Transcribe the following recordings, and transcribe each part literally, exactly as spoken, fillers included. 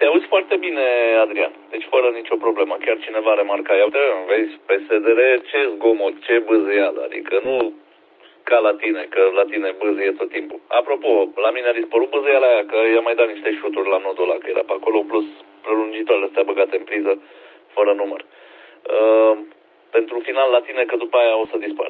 Te auzi foarte bine, Adrian. Deci fără nicio problemă. Chiar cineva remarca. Iau, vezi, P S D R, ce zgomot, ce bâzâială. Adică nu ca la tine, că la tine bâzâie tot timpul. Apropo, la mine a dispărut bâzâiala aia, că i-am mai dat niște șuturi la nodul ăla, că era pe acolo, plus prelungitoarele astea băgate în priză, fără număr. Uh, pentru final la tine, că după aia o să dispar.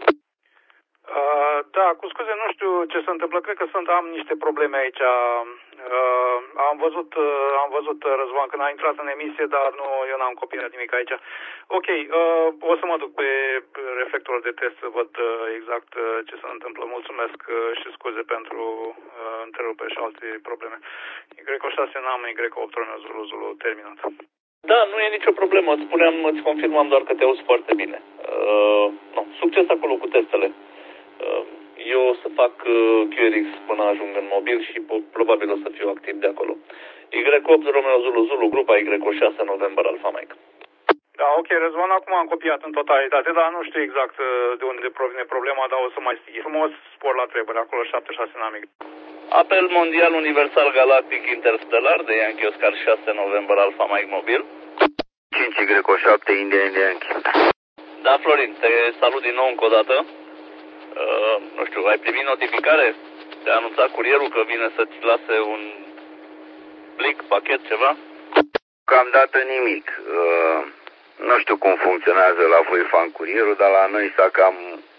Uh, da, cu scuze, nu știu ce se întâmplă. Cred că sunt, am niște probleme aici. Uh, am văzut, uh, am văzut Răzvan când a intrat în emisie, dar nu, eu n-am copiat nimic aici. Ok, uh, o să mă duc pe reflectorul de test să văd uh, exact uh, ce se întâmplă. Mulțumesc uh, și scuze pentru uh, întrerupere și alte probleme. Y șase n-am, Y opt Romeo Zulu Zulu terminat. Da, nu e nicio problemă. Îți spuneam, îți confirmam doar că te auzi foarte bine. Uh, no, succes acolo cu testele. Uh, eu o să fac uh, Q R X până ajung în mobil și probabil o să fiu activ de acolo. Y opt Romeo Zulu Zulu, grupa Y șase November Alpha Mike. Da, ok, Răzvan, acum am copiat în totalitate, dar nu știu exact de unde provine problema, dar o să mai stighi. Frumos, spor la treburi, acolo șapte șase namic. Apel mondial universal galactic interstelar de Yankee Oscar șase November Alpha Mike mobil. cinci Y șapte India India Yankee. Da, Florin, te salut din nou încă o dată. Uh, nu știu, ai primit notificare? Te-a anunțat curierul că vine să-ți lase un plic, pachet, ceva? Deocamdată nimic. Uh, nu știu cum funcționează la voi fan curierul, dar la noi s-a cam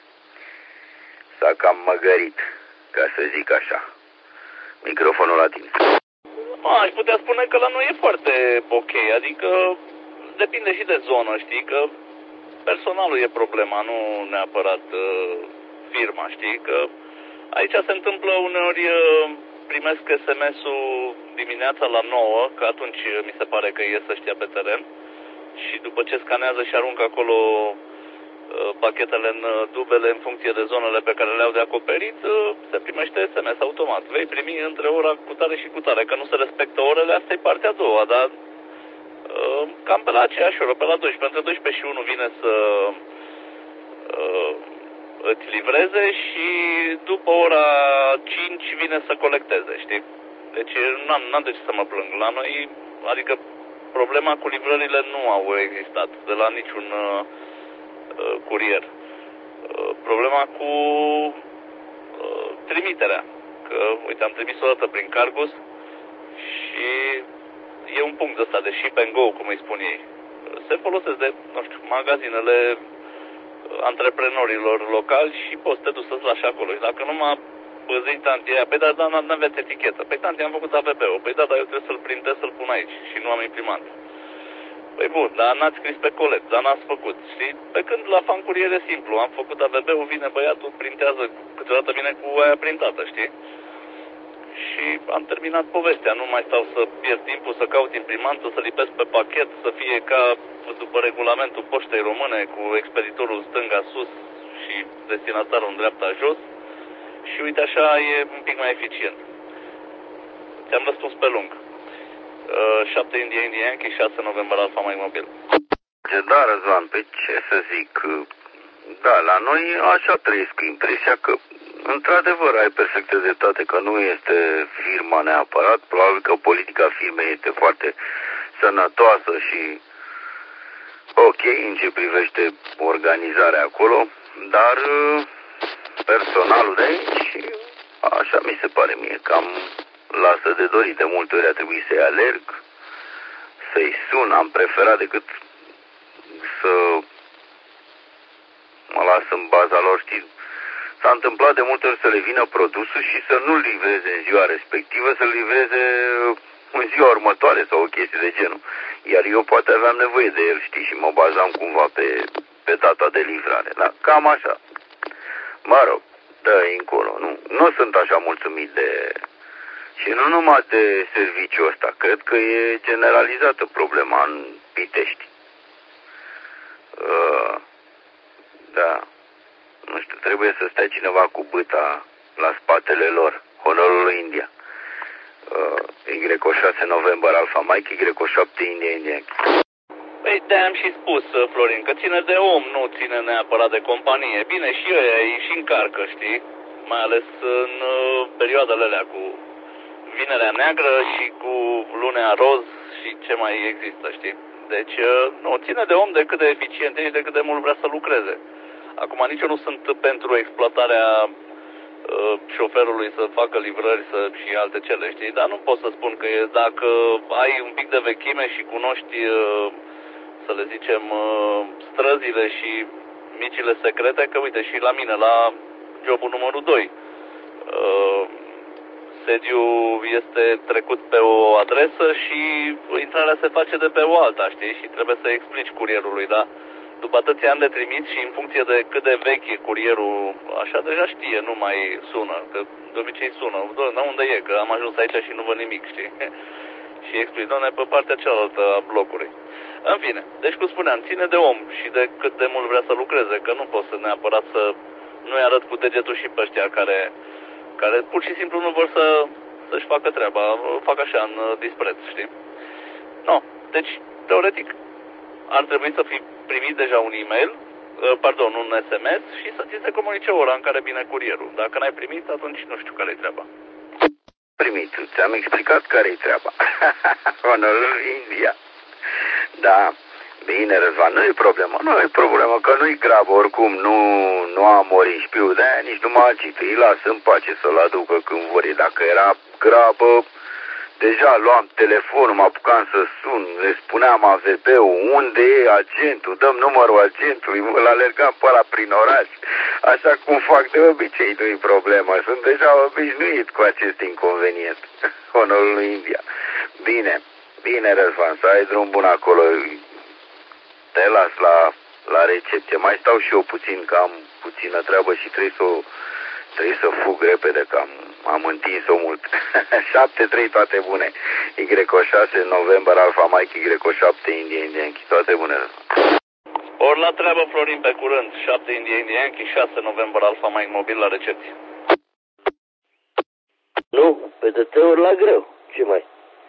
s-a cam măgărit, ca să zic așa. Microfonul la tine. A, aș putea spune că la noi e foarte ok, adică depinde și de zonă, știi, că personalul e problema, nu neapărat uh, firma, știi, că aici se întâmplă uneori, uh, primesc S M S-ul dimineața la nouă, că atunci mi se pare că ies ăștia pe teren și după ce scanează și aruncă acolo uh, pachetele în uh, dubele în funcție de zonele pe care le-au de acoperit, uh, se primește S M S automat. Vei primi între ora cu tare și cu tare, că nu se respectă orele, asta e partea a doua, dar uh, cam pe la aceeași oră, pe la doisprezece, între doisprezece și unu vine să uh, îți livreze și după ora cinci vine să colecteze, știi? Deci n-am, n-am de ce să mă plâng. La noi, adică problema cu livrările nu au existat de la niciun uh, uh, curier. Uh, problema cu uh, trimiterea. Că, uite, am trimis o dată prin Cargus și e un punct ăsta de ship and go, cum îi spun ei. Se folosesc de, nu știu, magazinele antreprenorilor locali și poți te duci să-ți lași acolo. Și dacă nu m-a păzit tantia aia, păi da, dar nu aveți etichetă. Păi tanti, am făcut A V P-ul. Păi da, dar eu trebuie să-l printez, să-l pun aici și nu am imprimat. Păi bun, dar n-ați scris pe colet, dar n-ați făcut, știi? Pe când la fan curier e simplu, am făcut A V P-ul, vine băiatul, printează, câteodată vine cu aia printată, știi? Și am terminat povestea, nu mai stau să pierd timpul, să caut imprimantul, să lipesc pe pachet, să fie ca după regulamentul poștei române, cu expeditorul stânga sus și destinatarul în dreapta jos. Și uite așa e un pic mai eficient. Ți-am răspuns pe lung. Uh, șapte India India Yankee, șase November Alpha Mike mobil. Da, Răzvan, pe ce să zic? Da, la noi așa trăiesc impresia că într-adevăr ai perfectă dreptate că nu este firma neapărat. Probabil că politica firmei este foarte sănătoasă și ok în ce privește organizarea acolo, dar personalul de aici, așa mi se pare mie, cam lasă de dorit. De multe ori a trebuit să-i alerg, să-i sun, am preferat decât să mă las în baza lor, știi. S-a întâmplat de multe ori să le vină produsul și să nu-l livreze în ziua respectivă, să-l livreze în ziua următoare sau o chestie de genul. Iar eu poate aveam nevoie de el, știi, și mă bazam cumva pe, pe data de livrare. Da, cam așa. Mă rog, dă-i încolo, nu, nu sunt așa mulțumit de... Și nu numai de serviciul ăsta, cred că e generalizată problema în Pitești. Uh, da, nu știu, trebuie să stea cineva cu bâta la spatele lor, Honorul India. Uh, Y șase November Alpha Mike, Y șapte India India. Păi de-aia am și spus, Florin, că ține de om, nu ține neapărat de companie. Bine, și ăia îi și încarcă, știi? Mai ales în uh, perioadele alea cu Vinerea Neagră și cu Lunea roz și ce mai există, știi? Deci, nu, ține de om, de cât de eficient ești, de cât de mult vrea să lucreze. Acum, nici eu nu sunt pentru exploatarea uh, șoferului să facă livrări să, și alte cele, știi? Dar nu pot să spun că e, dacă ai un pic de vechime și cunoști, uh, să le zicem, uh, străzile și micile secrete, că uite, și la mine, la jobul numărul doi, uh, sediul este trecut pe o adresă și intrarea se face de pe o alta, știi? Și trebuie să explici curierului, da? După atâția ani de trimis și în funcție de cât de vechi e curierul, așa deja știe, nu mai sună, că de obicei sună. Doamne, unde e? Că am ajuns aici și nu văd nimic, știi? Și explici, doamne, pe partea cealaltă a blocului. În fine, deci cum spuneam, ține de om și de cât de mult vrea să lucreze, că nu poți să neapărat să nu-i arăt cu degetul și pe ăștia care... care pur și simplu nu vor să, să-și facă treaba, fac așa în dispreț, știi? No, deci, teoretic, ar trebui să fi primit deja un e-mail, pardon, un S M S și să ți se comunice ora în care vine curierul. Dacă n-ai primit, atunci nu știu care-i treaba. Primit, ți-am explicat care-i treaba. Onorul India. Da. Bine, Răzvan, nu e problemă, nu e problemă, că nu-i grabă, oricum nu, nu am ori în șpiu, de-aia nici nu mă agită, îi las în pace să-l aducă când vor. Dacă era grabă, deja luam telefonul, mă apucam să sun, le spuneam A V P-ul, unde e agentul, dăm numărul agentului, îl alergam pe ăla prin oraș, așa cum fac de obicei, nu-i problemă, sunt deja obișnuit cu acest inconvenient, onorul India. Bine, bine, Răzvan, să ai drum bun acolo. Te las la, la recepție. Mai stau și eu puțin, că am puțină treabă și trebuie să, trebuie să fug repede, că am, am întins-o mult. șapte trei, toate bune. Y șase, November, Alpha Mike, Y șapte, India, India, toate bune. Ori la treabă, Florin, pe curând. șapte, India, India, șase, November, Alpha Mike, mobil la recepție. Nu, pe de te ori la greu. Ce mai?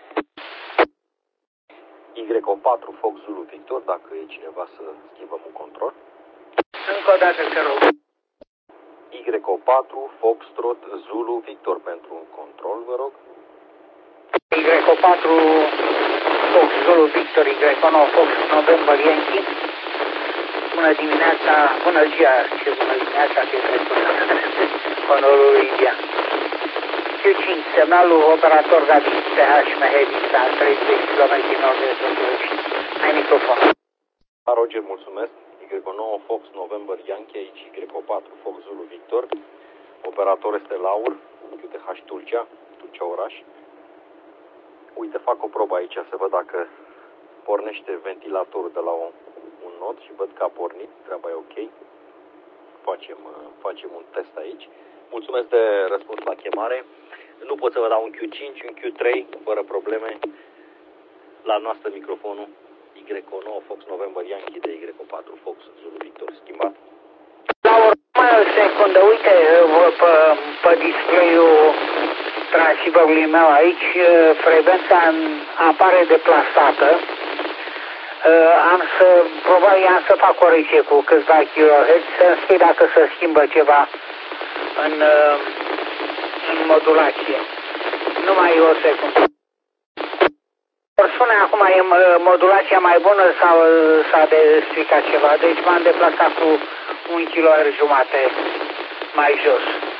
Y patru, Fox Zulu Victor, dacă e cineva să schimbăm un control. Încă o dată, te rog. Y patru, Foxtrot Zulu Victor pentru un control, vă rog. Y patru, Fox Zulu Victor, Y nouă, Fox November Yankee. Bună dimineața, bună ziua, ce bună dimineața, că este onorul India. Q cinci, semnalul operator Gabi, P H Mehedi, la treizeci de kilometri nord-est de București. Ai microfon. Roger, mulțumesc. Y nouă, Fox November Yankee, aici Y patru, Fox Zulu Victor. Operator este Laur, Q T H Tulcea, Tulcea oraș. Uite, fac o probă aici să văd dacă pornește ventilatorul de la un, un nod și văd că a pornit, treaba e ok. Facem, facem un test aici. Mulțumesc de răspuns la chemare. Nu pot să vă dau un Q cinci, un Q trei, fără probleme. La noastră microfonul Y nouă, Fox November Yankee de Y patru, Fox Zulu Victor, schimbat. La urmă, secundă, uite, pe, pe display-ul transceiverului meu aici, frecvența apare deplasată. Am să, probabil am să fac corecție cu câțiva kilohertz, să-mi spui dacă se schimbă ceva în, în modulație. Numai o secundă. Or spune acum, e modulația mai bună sau s-a de stricat ceva? Deci m-am deplasat cu un kilohertz jumate mai jos.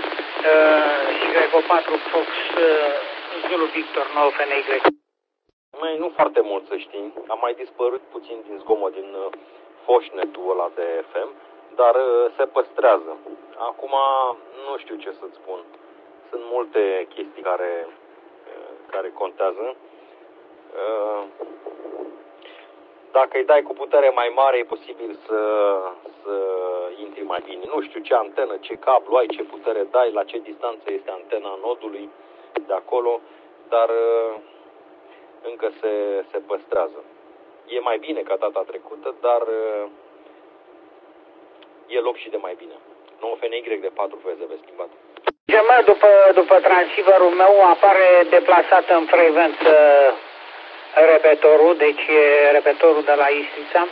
Y patru Fox Zulu Victor nouă F N Y. Mai nu foarte mult, să știi. Am mai dispărut puțin din zgomot din uh, foșnetul ăla de F M, dar uh, se păstrează. Acum nu știu ce să-ți spun. Sunt multe chestii care, uh, care contează. Uh, dacă îi dai cu putere mai mare, e posibil să, să intri mai bine. Nu știu ce antenă, ce cablu ai, ce putere dai, la ce distanță este antena nodului de acolo, dar... Uh, încă se, se păstrează. E mai bine ca data trecută, dar uh, e loc și de mai bine. nouă F N Y de patru V Z V schimbat. Mă, după, după transceiverul meu apare deplasat în frecvență repetorul, deci e repetorul de la Istița.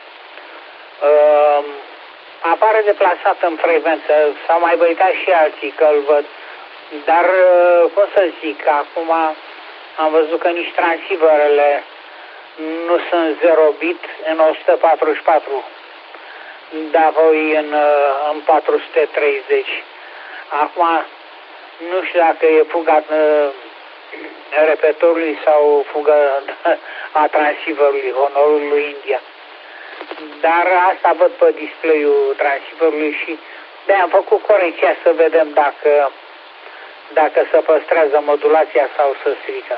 Uh, apare deplasat în frecvență, s-au mai băitat și alții că îl văd, dar uh, cum să zic, acum am văzut că nici transceiverele nu sunt zero bit în o sută patruzeci și patru, dar voi în, în patru sute treizeci. Acum, nu știu dacă e fuga repetorului sau fuga a transceiverului, Honorul lui India. Dar asta văd pe display-ul transceiverului și de am făcut corecția să vedem dacă, dacă se păstrează modulația sau se strică.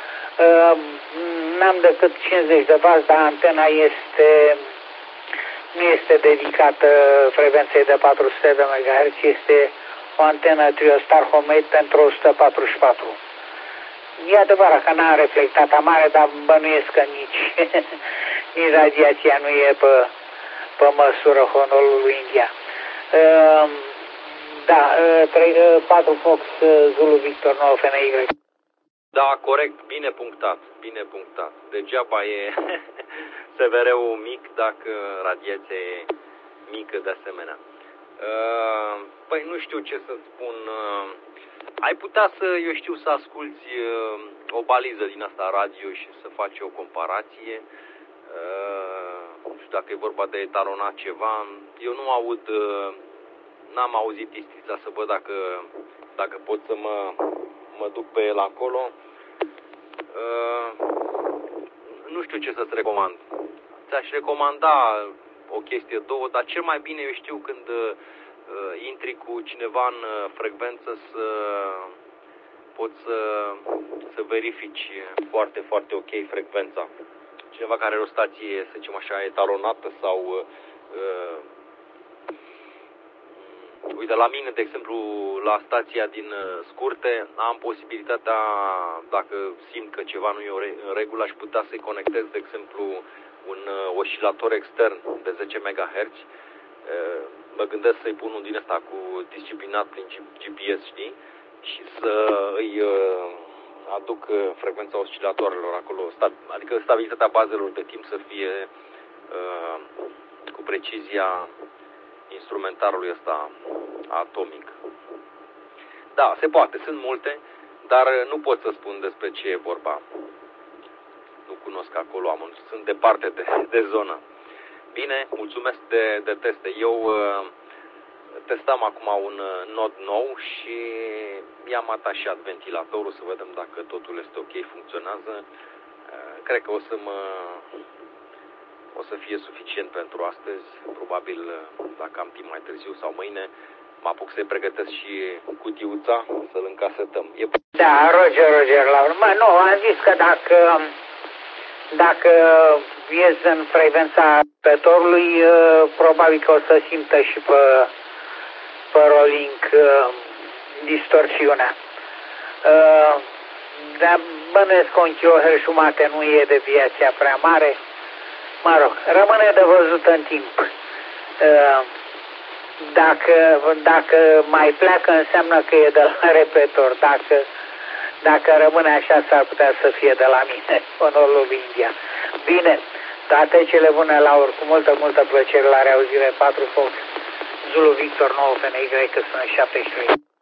N-am decât cincizeci de bazi, dar antena este, nu este dedicată frecvenței de patru sute de megahertz, este o antenă TrioStar Homemade pentru o sută patruzeci și patru. E adevărat că n-a reflectat mare, dar bănuiesc că nici, nici radiația nu e pe, pe măsură Honorului India. Uh, da, uh, patru Fox Zulu Victor nouă F N Y. Da, corect, bine punctat, bine punctat. Degeaba e S V R-ul mic dacă radiația e mică de asemenea. Uh, păi nu știu ce să spun. Uh, ai putea să, eu știu, să asculți uh, o baliză din asta radio și să faci o comparație. Uh, nu știu dacă e vorba de etalonat ceva. Eu nu aud, uh, n-am auzit istița să văd dacă, dacă pot să mă, mă duc pe el acolo. Uh, nu știu ce să-ți recomand. Ți-aș recomanda o chestie, două, dar cel mai bine eu știu când uh, intri cu cineva în uh, frecvență să poți să, să verifici foarte, foarte ok frecvența. Cineva care are o stație, să zicem așa, etalonată sau uh, uite, la mine, de exemplu, la stația din Scurte, am posibilitatea, dacă simt că ceva nu e în regulă, aș putea să-i conectez, de exemplu, un oscilator extern de zece megahertz. Mă gândesc să-i pun un din ăsta cu disciplinat prin G P S, știi? Și să îi aduc frecvența oscilatoarelor acolo, adică stabilitatea bazelor de timp să fie cu precizia instrumentarului ăsta atomic. Da, se poate, sunt multe, dar nu pot să spun despre ce e vorba. Nu cunosc acolo, am, sunt departe de, de zonă. Bine, mulțumesc de, de teste. Eu uh, testam acum un nod nou și i-am atașat ventilatorul să vedem dacă totul este ok, funcționează. Uh, cred că o să mă... o să fie suficient pentru astăzi, probabil dacă am timp mai târziu sau mâine, mă apuc să-i pregătesc și cutiuța, să-l încasetăm. E... Da, Roger, Roger, la urmă. Nu, am zis că dacă, dacă ies în frecvența repetorului, probabil că o să simtă și pe, pe rolling distorsiunea. Dar bănuiesc că un kilohertz jumate nu e deviația prea mare. Mă rog, rămâne de văzut în timp. Dacă, dacă mai pleacă, înseamnă că e de la repetor. Dacă, dacă rămâne așa, s-ar putea să fie de la mine, Honorul India. Bine, toate cele bune, Laur, cu multă, multă plăcere la reauzire. patru Fox Zulu Victor nouă F N Y, că sunt șaptezeci și trei.